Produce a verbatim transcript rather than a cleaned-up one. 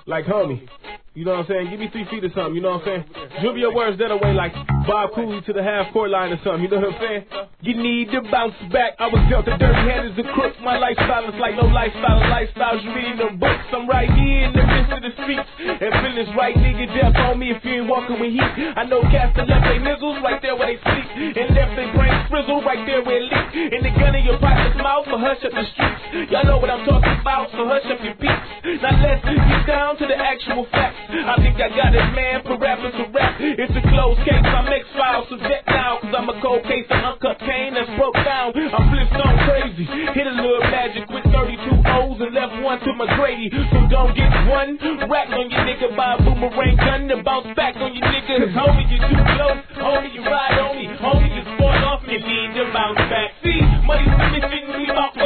like homie. You know what I'm saying? Give me three feet or something, you know what I'm saying? Dribble your words that away like Bob Cooley to the half-court line or something, you know what I'm saying? You need to bounce back. I was dealt a dirty hand as a crook. My lifestyle is like no lifestyle of lifestyles. You reading them books. I'm right here in the midst of the streets. And feelings right, nigga, death on me if you ain't walking with heat. I know cats that left they nizzles right there where they sleep. And left they brain frizzle right there where it leak. And the gun in your pocket's mouth for hush up the streets. Y'all know what I'm talking about, so hush up your peeps. Now let's get down to the actual facts. I think I got it, man, for rappers to rap. It's a closed case, I'm X-Files, so jet now. Cause I'm a cold case of uncut cane that's broke down. I'm Flintstone crazy, hit a little magic with thirty-two O's and left one to McGrady. So don't get one, rap on your nigga by a boomerang gun and bounce back on your nigga. Homie, you too close, homie, you ride on me, homie, you spoil off me, need to bounce back. See, money's finishing, leave off my